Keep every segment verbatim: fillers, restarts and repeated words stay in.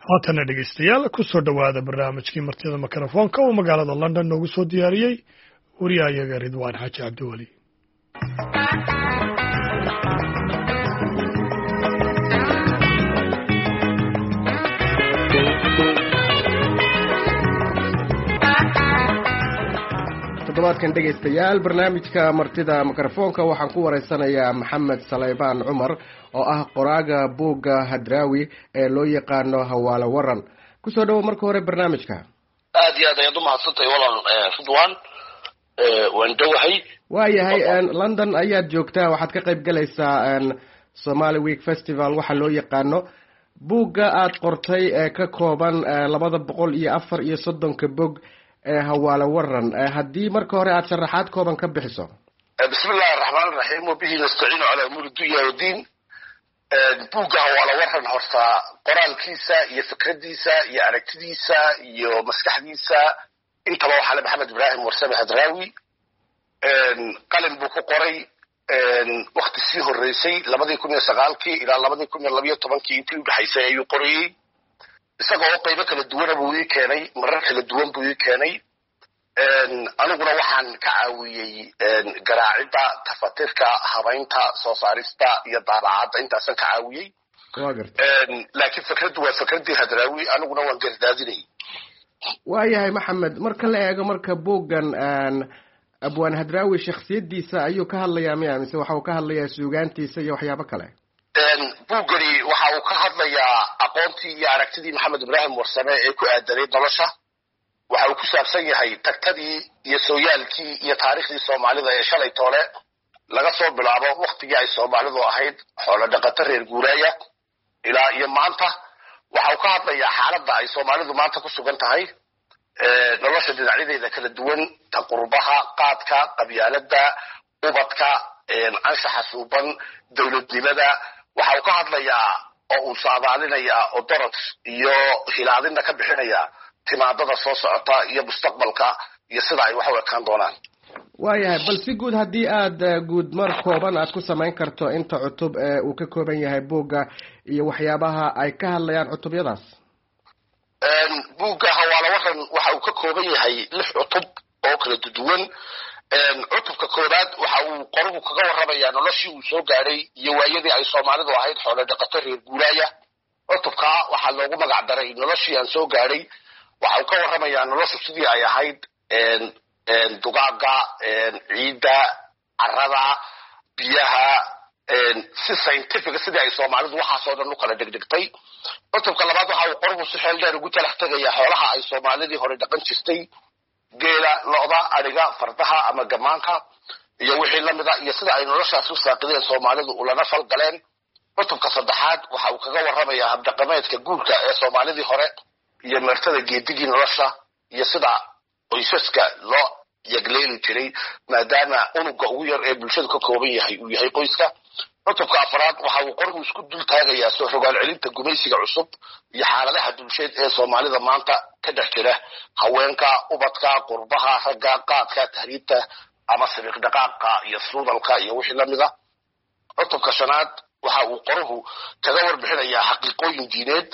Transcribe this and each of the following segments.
haatana dhegaystayaal ku soo dhowaada barnaamijkii martida mikrofoonka uu magaalada london noogu soo diyaariyey wariyahayaga ridwaan xaaji cabdiweli. toddobaadkan dhegaystayaal barnaamijka martida mikrofoonka waxaan ku wareysanayaa maxamed saleybaan cumar oo ah qoraaga buugga hadraawi ee loo yaqaano hawaalo waran. kusoo dhawo marka hore barnaamijka. aad iyo aad ayaad umahadsantahay walaal ridwaan, waan dhowahay. waayahay london ayaad joogtaa, waxaad ka qayb galaysaa Somali Week Festival waxa loo yaqaano. buugga aad qortay ee ka kooban labada boqol iyo afar iyo soddonka bog ee hawaalo waran, haddii marka hore aad sharaxaad kooban ka bixiso. bismillahi araxmaan araxiim wabihi nastaciinu calaa umuuri dunya wadiin. buugga hawaalo waran horta qoraalkiisa iyo fikradiisa iyo aragtidiisa iyo maskaxdiisa intaba waxaa le maxamed ibraahim warsame hadraawi. qalin buu ku qoray wakti sii horeysay labadii kun iyo sagaalkii ilaa labadii kun iyo labiyo tobankii intii udhexaysay ayuu qorayey. isaga oo qaybo kala duwana buu ii keenay, marar kala duwan buu ii keenay. aniguna waxaan ka caawiyey garaacidda, tafatirka, habaynta, soo saarista iyo daabacadda, intaasaan ka caawiyey. laakiin fikraddu waa fikraddii hadraawi, aniguna waan gardaadinayay. waayahay maxamed, marka la eego marka buuggan abwaan hadraawi shakhsiyadiisa ayuu ka hadlayaa miya mise waxa uu ka hadlayaa suugaantiisa iyo waxyaabo kale? buuggani waxa uu ka hadlayaa aqoontii iyo aragtidii maxamed ibraahim warsame ee ku aadanayd nolosha. waxa uu ku saabsan yahay tagtadii iyo sooyaalkii iyo taariikhdii soomaalida ee shalay toole laga soo bilaabo waktigii ay soomaalidu ahayd xoolo dhaqato reer guuraaya ilaa iyo maanta. waxa uu ka hadlayaa xaaladda ay soomaalidu maanta ku sugan tahay, nolosha dhinacyadeeda kala duwan, ta qurbaha, qaadka, qabyaaladda, ubadka, anshaxa suuban, dowladnimada. waxa uu ka hadlayaa oo uu saadaalinayaa oo dorod iyo hilaadinna ka bixinayaa timaadada soo socota iyo mustaqbalka iyo sida ay wax u ekaan doonaan. waayahay, bal si guud haddii aad guud mar kooban aad ku samayn karto inta cutub ee uu ka kooban yahay buugga iyo waxyaabaha ay ka hadlayaan cutubyadaas. buugga hawaalo waran waxa uu ka kooban yahay lix cutub oo kala duwan. cutubka koobaad waxa uu qoruhu kaga warramayaa noloshii uu soo gaadhay iyo waayadii ay soomaalidu ahayd xoolo dhaqato reer guuraaya. cutubka waxaa loogu magac daray noloshii aan soo gaadhay. waxa uu ka warramayaa noloshu sidii ay ahayd, dugaaga, ciidda, carada, biyaha, si scientifica sidii ay soomaalidu waxaasoo dhan u kala dhegdhigtay. cutubka labaad waxa uu qoruhu si xeel dheer ugu talax tegayaa xoolaha ay soomaalidii hore dhaqan jirtay, geela, lo-da, adhiga, fardaha ama gamaanka iyo wixii lamida, iyo sida ay noloshaas u saaqideen soomaalidu ulana fal galeen. cutubka saddexaad waxa uu kaga warramayaa habdhaqameedka guurka ee soomaalidii hore iyo meertada geedigii nolosha iyo sida qoysaska loo yagleeli jiray maadaama unuga ugu yar ee bulshadu ka kooban yahay uu yahay qoyska. cutubka afraad waxa uu qoruhu isku dul taagayaa soo rogaal celinta gumaysiga cusub iyo xaaladaha bulsheed ee soomaalida maanta ka dhex jira, haweenka, ubadka, qurbaha, ragga, qaadka, tahriibta ama sabiiq dhaqaaqa iyo suudalka iyo wixii lamida. cutubka shanaad waxa uu qoruhu kaga warbixinayaa xaqiiqooyin diineed.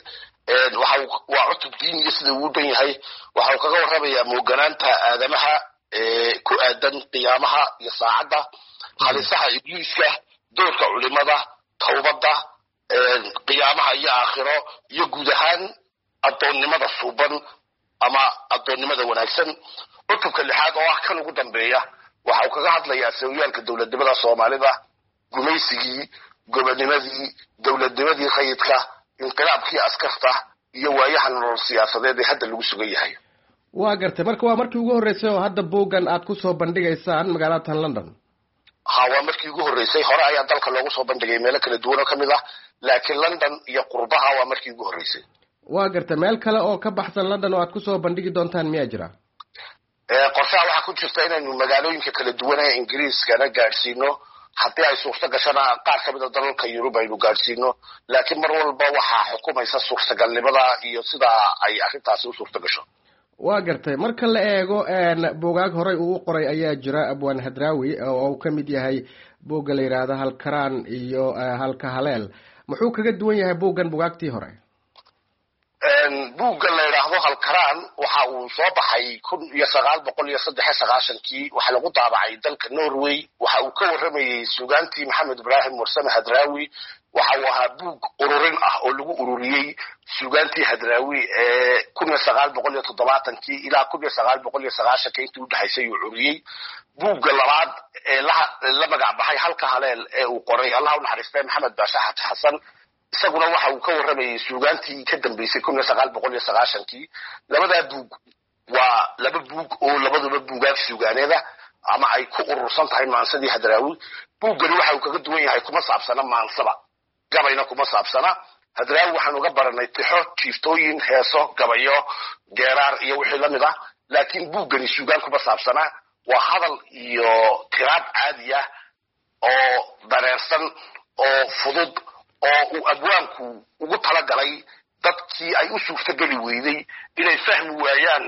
waa cutub diiniya sida uu u dhan yahay. waxa uu kaga warramayaa mooganaanta aadamaha ku aadan qiyaamaha iyo saacadda, halisaha ibliiska, doorka culimada, tawbadda, qiyaamaha iyo aakhiro, iyo guud ahaan addoonnimada suuban ama addoonnimada wanaagsan. cutubka lixaad oo ah kan ugu dambeeya waxa uu kaga hadlayaa sooyaalka dowladnimada soomaalida, gumaysigii, gobonimadii, dowladnimadii rayidka, inqilaabkii askarta iyo waayaha nolol siyaasadeed ee hadda lagu sugan yahay. waa gartay, marka waa markii ugu horreysay oo hadda buuggan aad kusoo bandhigaysaan magaalada London? ha, waa markii ugu horreysay. hore ayaa dalka loogu soo bandhigay meelo kala duwan oo kamid ah, laakiin London iyo qurbaha waa markii ugu horreysay. waa gartay, meel kale oo ka baxsan London oo aad kusoo bandhigi doontaan miyaa jira? qorshaha waxaa ku jirta inaynu magaalooyinka kala duwan ee ingiriiskana gaadhsiino, haddii ay suurto gashana qaar kamid a dalalka Yurub aynu gaadhsiino, laakiin mar walba waxaa xukumaysa suurtagalnimada iyo sida ay arrintaasi u suurto gasho. waa gartay, marka la eego buugaag horey uu u qoray ayaa jira abwaan hadraawi oo uu ka mid yahay buugga la yidhaahdo halkaraan iyo halka haleel. muxuu kaga duwan yahay buuggan buugaagtii hore? buugga la yidhaahdo halkaraan waxa uu soo baxay kun iyo sagaal boqol iyo saddex iyo sagaashankii waxaa lagu daabacay dalka Norway waxa uu ka warramayay suugaantii Maxamed Ibraahim Warsame Hadraawi waxa uu ahaa buug ururin ah oo lagu ururiyey suugaantii Hadraawi ee kun iyo sagaal boqol iyo toddobaatankii ilaa kun iyo sagaal boqol iyo sagaashankii intii u dhaxaysay uu ururiyey buugga labaad ee la magac baxay halka haleel ee uu qoray Allah u naxariistay Maxamed Baasha Xasan isaguna waxa uu ka warramayay suugaantii ka dambeysay kun iyo sagaal boqol iyo sagaashankii labada buug waa laba buug oo labaduba buugaag suugaaneeda ama ay ku urursan tahay maansadii Hadraawi buuggani waxa uu kaga duwan yahay kuma saabsana maansaba gabayna kuma saabsana Hadraawi waxaan uga baranay tixo jiiftooyin heeso gabayo geeraar iyo wixii lamid ah laakiin buuggani suugaan kuma saabsana waa hadal iyo tiraab caadi ah oo dareersan oo fudud oo uu abwaanku ugu talagalay dadkii ay u suurtageli weyday inay fahmi waayaan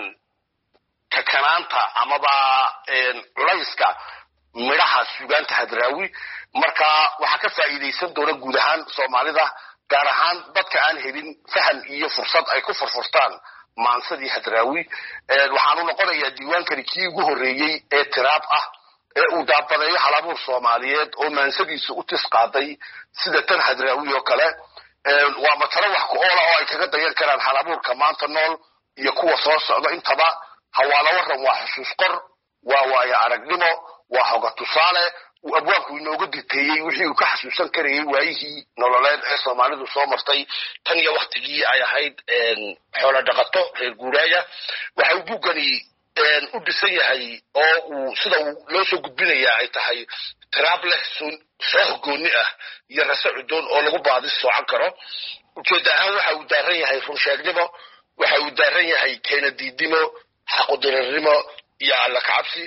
kakanaanta amaba culayska midhaha suugaanta Hadraawi marka waxa ka faa'iideysan doona guud ahaan Soomaalida gaar ahaan dadka aan helin faham iyo fursad ay ku furfurtaan maansadii Hadraawi waxaanu noqonayaa diiwaankani kii ugu horeeyay ee tiraab ah ee uu daabadeeyo halabuur Soomaaliyeed oo maansadiisu u tisqaaday sida tan Hadraawi oo kale waa matalo wax ku oola oo ay kaga dayan karaan halabuurka maanta nool iyo kuwa soo socda intaba hawaala waran waa xusuus qor waa waaya aragnimo waa hoga tusaale uu abwaanku inooga diteeyey wixii uu ka xasuusan karayay waayihii nololeed ee Soomaalidu soo martay tan iyo waqtigii ay ahayd xoolo dhaqato reer guuraaya waxa uu buugani u dhisan yahay oo uu sida uu loo soo gudbinayaa ay tahay tiraab leh soo gooni ah iyo rasa cudoon oo lagu baadi soocan karo ujeedda ahaan waxa uu daaran yahay run sheegnimo waxa uu daaran yahay keena diidimo xaqodirnimo iyo alla kacabsi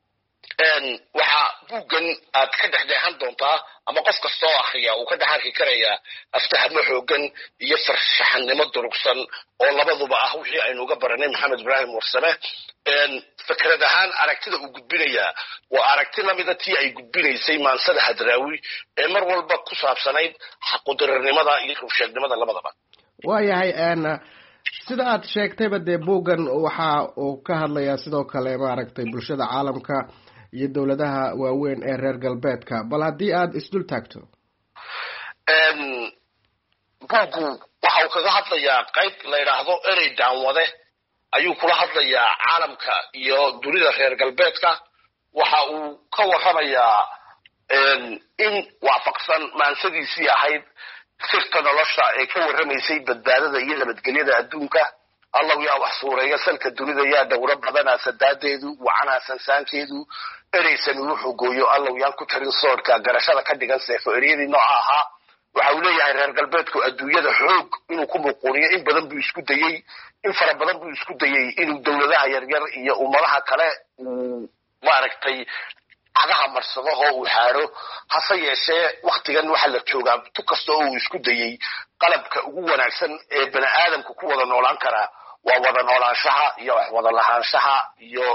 waxa buuggan aad ka dhexdhexan doontaa ama qof kasta oo akhriya uu ka dhaxarki karayaa aftahamo xoogan iyo farshaxanimo durugsan oo labaduba ah wixii aynu uga baranay Maxamed Ibraahim Warsame fikrad ahaan aragtida uu gudbinayaa waa aragti lamida tii ay gudbinaysay maansada Hadraawi ee mar walba ku saabsanayd xaqodirnimada iyo rugsheegnimada labadaba waayahay ana sida aad sheegtayba dee buuggan waxa uu ka hadlayaa sidoo kale maaragtay bulshada caalamka iyo dawladaha waaweyn ee reer galbeedka bal haddii aad isdul taagto buuggu waxa uu kaga hadlayaa qayb la yidhaahdo erey daanwade ayuu kula hadlayaa caalamka iyo dunida reer galbeedka waxa uu ka warramayaa in waafaqsan maansadiisii ahayd sirta nolosha ee ka warramaysay badbaadada iyo nabadgelyada adduunka allow yaa wax suureeya salka dunida yaa dawro badanaa sadaadeedu wacanaa sansaankeedu ereysan wuxuu gooyo allow yaan ku tarin soodhka garashada ka dhigan seefo eryadii nooca ahaa waxa uu leeyahay reer galbeedku adduunyada xoog inuu ku muquuniyo in badan buu isku dayey in fara badan buu isku dayey inuu dawladaha yaryar iyo ummadaha kale uu maaragtay cagaha marsado oo uu xaaro hase yeeshee waktigan waxaa la joogaa tu kasta oo uu isku dayey qalabka ugu wanaagsan ee bani aadamku ku wada noolaan karaa waa wada noolaanshaha iyo wax wada lahaanshaha iyo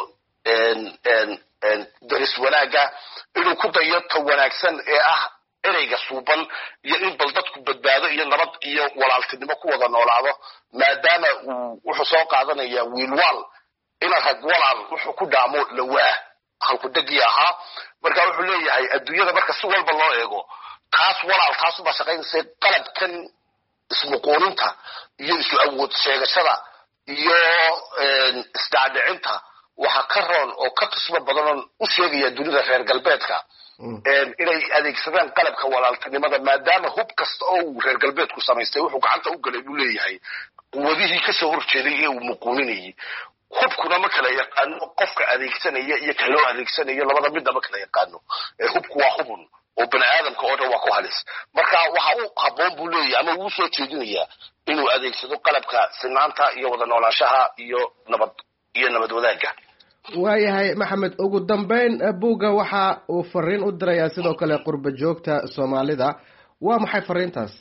daris wanaagga inuu ku dayo ta wanaagsan ee ah ereyga suuban iyo in bal dadku badbaado iyo nabad iyo walaaltinimo ku wada noolaado maadaama uu wuxuu soo qaadanaya wiilwaal ina rag walaal wuxuu ku dhaamo lawaa halku degii ahaa marka wuxuu leeyahay adduunyada marka si walba loo eego taas walaal taas uma shaqaynaysa qalabkan ismuquuninta iyo isu awood sheegashada iyo isdaadhicinta waxa ka roon oo ka qismo badan u sheegaya dunida reer galbeedka inay adeegsadaan qalabka walaaltinimada maadaama hub kasta oo uu reer galbeedku samaystay wuxuu gacanta u galay buu leeyahay quwadihii kasoo horjeeday ee uu muquuninayay hubkuna ma kala yaqaano qofka adeegsanaya iyo ka loo adeegsanayo labada midna ma kala yaqaano hubku waa hubun oo bani aadamka oo dhan waa ku halis marka waxa uu habboon buu leeyahay ama uu soo jeedinayaa inuu adeegsado qalabka sinaanta iyo wada noolaanshaha iyo nabad iyo nabad wadaagga waayahay maxamed ugu dambeyn buugga waxa uu fariin u dirayaa sidoo kale qurba joogta Soomaalida waa maxay fariintaas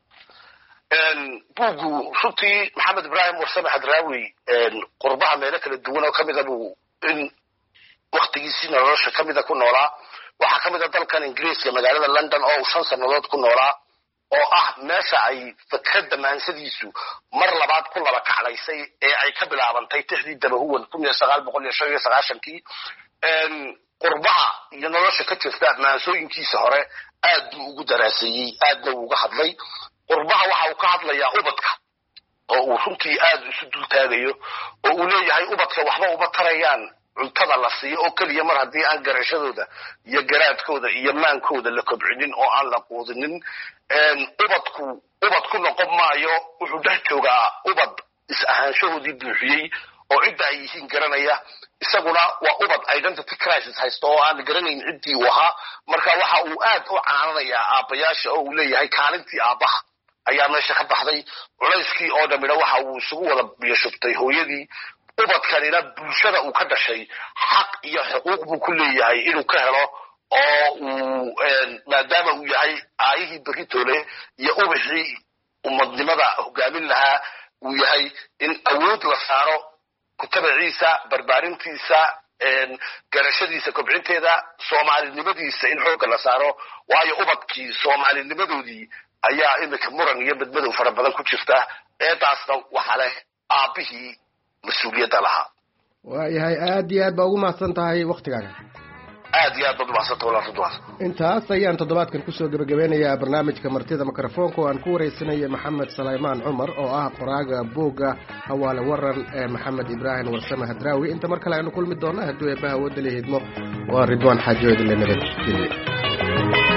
buuggu runtii Maxamed Ibraahim Warsame Hadraawi qurbaha meelo kala duwan oo kamid ah buu in waqtigiisii nolosha kamid ah ku noolaa waxaa kamid ah dalkan Ingiriiska magaalada London oo shan sanadood ku noolaa oo ah meesha ay fikradda maansadiisu mar labaad ku laba kaclaysay ee ay ka bilaabantay tixdii dabahuwan kun iyo sagaal boqol iyo shan iyo sagaashankii qurbaha iyo nolosha ka jirta maansooyinkiisa hore aad buu ugu daraaseeyey aadna uga hadlay qurbaha waxa uu ka hadlayaa ubadka oo uu runtii aad isu dultaagayo oo uu leeyahay ubadka waxba uma tarayaan cuntada la siiyo oo keliya mar haddii aan garashadooda iyo garaadkooda iyo maankooda la kobcinin oo aan la quudinin ubadku ubad ku noqon maayo wuxuu dhex joogaa ubad is ahaanshahoodii buuxiyey oo cidda ay yihiin garanaya isaguna waa ubad identity crisis haysto oo aan garanayn ciddii uu ahaa marka waxa uu aad u canaananayaa aabbayaasha oo uu leeyahay kaalintii aabbaha ayaa meesha ka baxday culayskii oo dhamina waxa uu isugu wada biyashubtay hooyadii ubadkanina bulshada uu ka dhashay xaq iyo xuquuq buu ku leeyahay inuu ka helo oo uu maadaama uu yahay aayihii beritoole iyo ubixii ummadnimada hogaamin lahaa uu yahay in awood la saaro kutabaciisa barbaarintiisa garashadiisa kobcinteeda soomaalinimadiisa in xoogga la saaro waayo ubadkii soomaalinimadoodii ayaa imika muran iyo badmadow fara badan ku jirta eedaasna waxaa leh aabbihii mas-uuliyadda lahaa waayahay aad iyo aad baa ugu mahadsan tahay waktigaaga aad iyo aad baad umahadsanta walaal ridwaan intaas ayaan toddobaadkan kusoo gebagabeynayaa barnaamijka martida mikrofoonka oo aan ku wareysanaya maxamed salaymaan cumar oo ah qoraaga buugga hawaale waran ee maxamed ibraahim warsame hadraawi inta mar kale aynu kulmi doona hadduu eebbaha wadali hidmo waa ridwaan xaajoodile nabadgelye